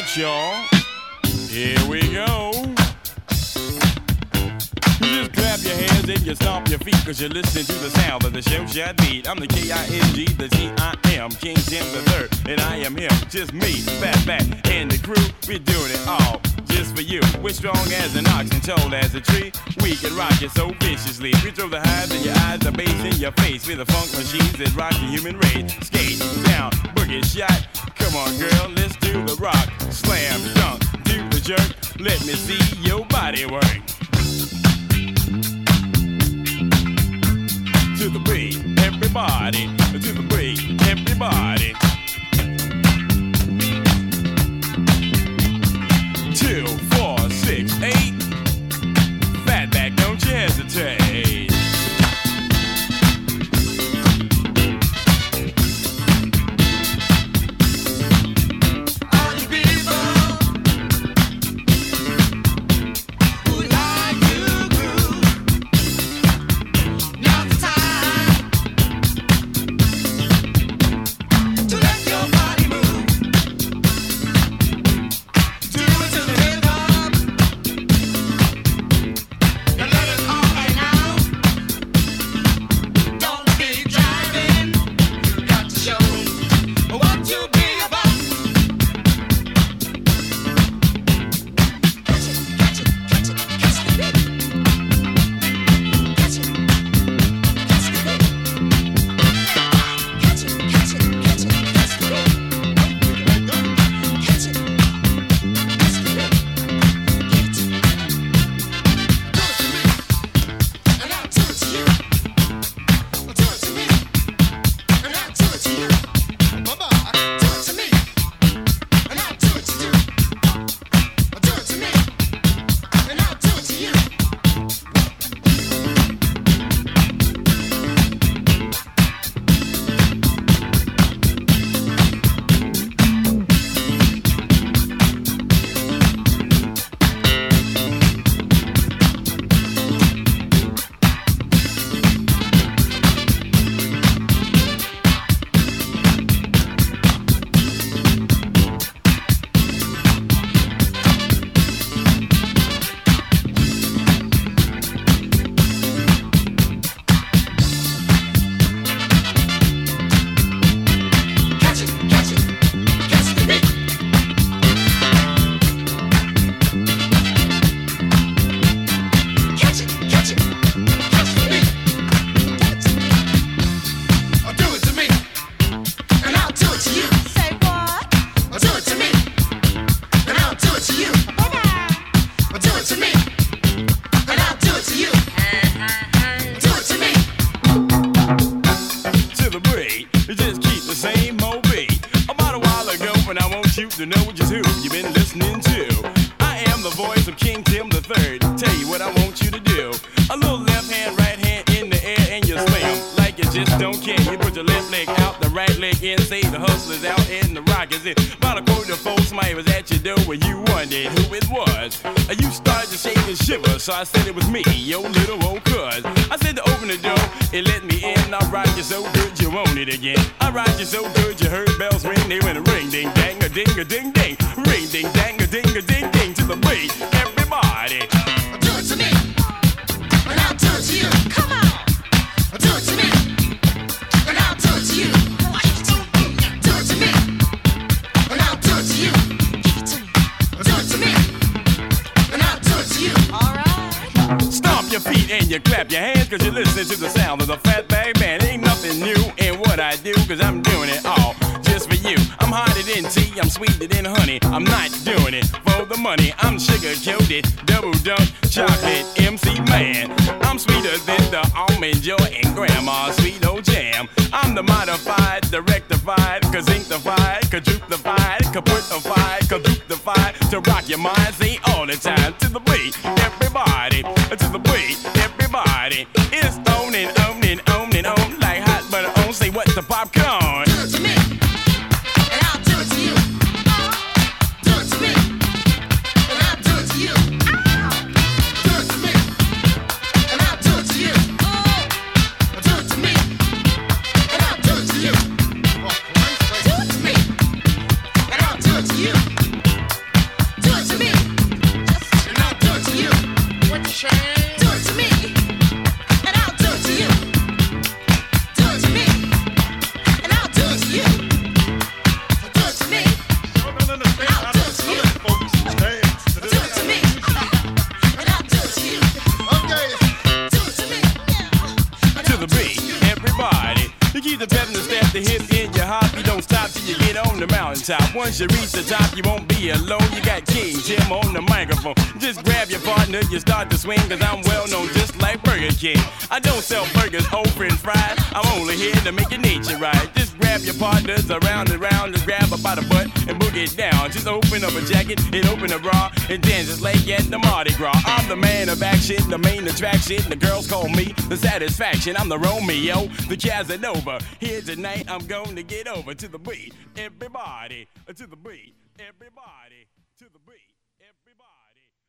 right, y'all. Here we go. You just clap your hands and you stomp your feet, cause you're listening to the sound of the show shot beat. I'm the K-I-N-G, the T-I-M, King Tim the Third, and I am him, just me, Fatback, and the crew. We're doing it all just for you. We're strong as an ox and tall as a tree. We can rock it so viciously. We throw the highs in your eyes, the bass in your face. We're the funk machines that rock the human race. Skate, down, boogie, shot. Come on, girl, let's do the rock. Slam, dunk, do the jerk. Let me see your body work. To the beat, everybody. To the beat, everybody. 2, 4, 6, 8. Fatback, don't you hesitate. To know just who you've been listening to. I am the voice of King Tim the Third. Tell you what I want you to do. A little left hand, right hand in the air, and you slam like you just don't care. You put your left leg out, the right leg in. Say the hustler's out and the rock is in. About a quarter folks, somebody was at your door when you wondered who it was. You started to shake and shiver, so I said it was me, your little old cuz. I said to open the door, it let me in. I rock you so good you want it again. I rock you so good you heard bells ring. They went a ring, ding, dang, a ding, a ding, ding. Ring, ding, dang, a ding, a ding, ding. To the beat, everybody. Do it to me, and I'll do it to you. Come on. Do it to me, and I'll do it to you. Do it to me, and I'll do it to you. Do it to me, and I'll do it to you. All right. Stomp your feet and you clap your hands, cause you're listening to the sound of the Fatback Band. Ain't nothing new in what I do, cause I'm doing it all just for you. I'm hotter than tea, I'm sweeter than honey. I'm not doing it for the money. I'm sugar-coated, double dunk, chocolate MC man. I'm sweeter than the almond joy and grandma's sweet old jam. I'm the modified, the rectified, kazinctified, quadruplified, kaputified, kaduptified. To rock your mind, say all the time. To the beat, everybody. To the beat, everybody. It's on and on and on and on like hot butter on. Say what the popcorn. Do it to me, and I'll do it to you. Do it to me, and I'll do it to you. Do it to me, and I'll do it to you. Do it to me, and I'll do it to you. Do it to me, and I'll do it to you. Keep the pep in the step, the hip in your hop. You don't stop till you get on the mountaintop. Once you reach the top, you won't be alone. You got King Jim on the microphone. Just grab your partner, you start to swing, cause I'm well known just like Burger King. I don't sell burgers, old french fries. I'm only here to make your nature right. Just grab your partners around and round, just grab her by the butt and boogie it down. Just open up a jacket and open a bra and dance just like at the Mardi Gras. I'm the man of action, the main attraction. The girls call me the satisfaction. I'm the Romeo, the Casanova. Here tonight, I'm going to get over to the beat. Everybody, to the beat. Everybody, to the beat. Everybody.